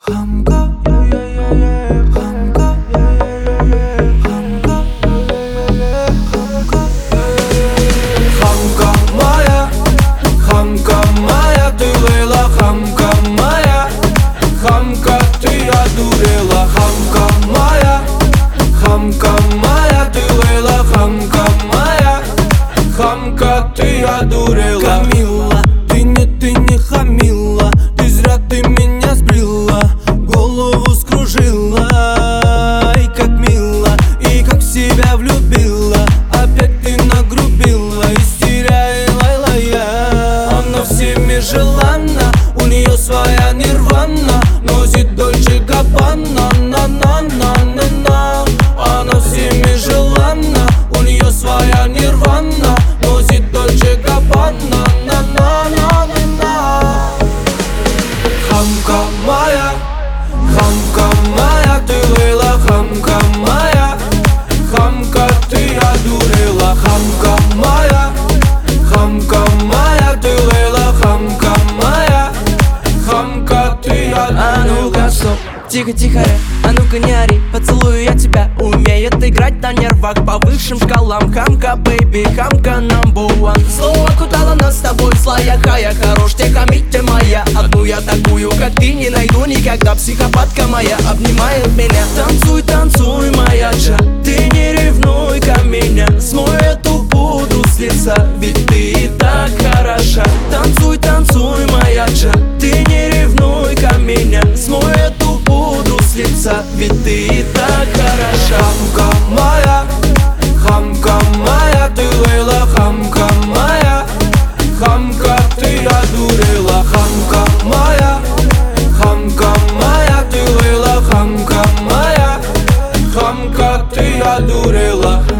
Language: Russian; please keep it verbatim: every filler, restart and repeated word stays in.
Хамка, хамка, хамка, хамка, хамка моя, хамка моя, ты лейла, хамка моя, хамка, ты одурела, хамка моя, хамка моя, ты лейла, хамка моя, хамка, ты одурела. Камилла, ты не, ты не хамила, ты зря ты меня сбрила, голову скружила. И как мило, и как в себя влюбила, опять ты нагрубила, истеряла я. Она всеми желанна, у нее своя нирвана, носит Дольче Габбана, на-на-на-на-на. Она всеми желанна, у нее своя нирвана, носит Дольче Габбана, на-на-на-на-на. Хамка моя, хамка моя, ты лейла, хамка моя, хамка, ты одурела, хамка моя, хамка моя, ты лейла, хамка моя, хамка, ты одурела. А ну-ка, стоп, тихо-тихо, а ну-ка не ори, поцелую я тебя. Умеет играть на нервах по высшим шкалам. Хамка, бэйби, хамка number one. Слово кутала нас с тобой в слоях, а я хорош, те хамите моя. Одну я такую, как ты, не найду никогда. Психопатка моя обнимает меня. Танцуй, танцуй, моя джа, ты не ревнуй ко меня. Смой эту пудру с лица, ведь ты и так хороша. Танцуй, танцуй, моя джа, ты не ревнуй ко меня. Смой эту пудру с лица, ведь ты и так хороша. Хамка моя, хамка моя, ты лейла, хамка моя, хамка, ты одурела, хамка моя, хамка моя, ты лейла, хамка моя, хамка, ты одурела.